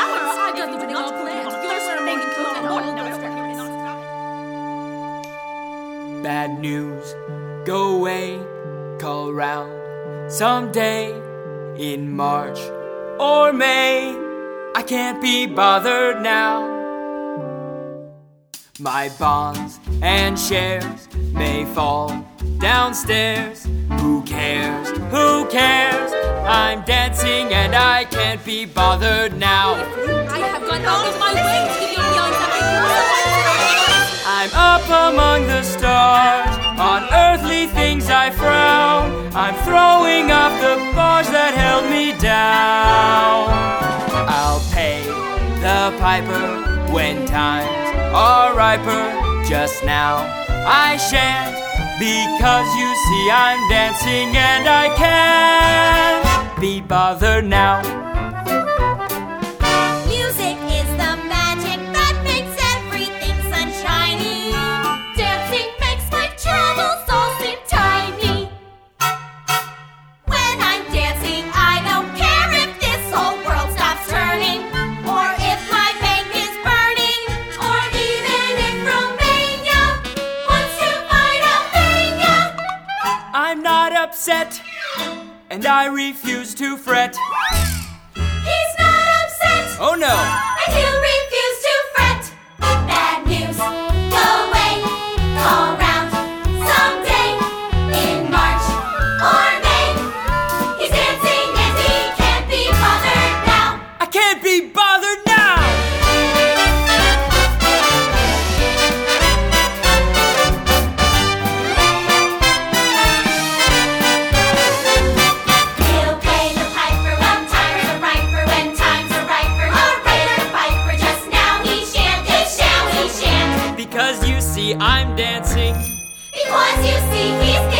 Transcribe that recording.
Bad news, go away, call round someday in March or May. I can't be bothered now. My bonds and shares may fall downstairs. Who cares? Who cares? I'm dancing and I can't be bothered now. I have gone out of my way to give you beyond I'm up among the stars. On earthly things I frown. I'm throwing off the bars that held me down. I'll pay the piper when times are riper. Just now I shan't, because you see I'm dancing and I can't be bothered now. Music is the magic that makes everything sunshiny. Dancing makes my troubles all seem tiny. When I'm dancing, I don't care if this whole world stops turning, or if my bank is burning, or even if Romania wants to fight Albania. I'm not upset, and I refuse to fret. He's not upset. Oh no! And he'll refuse to fret. Bad news, go away, call round someday in March or May. He's dancing and he can't be bothered now. I can't be bothered now! He'll pay the piper when times are riper, when times are riper. He'll pay the piper just now. He shan't, he shan't. Because you see I'm dancing. Because you see he's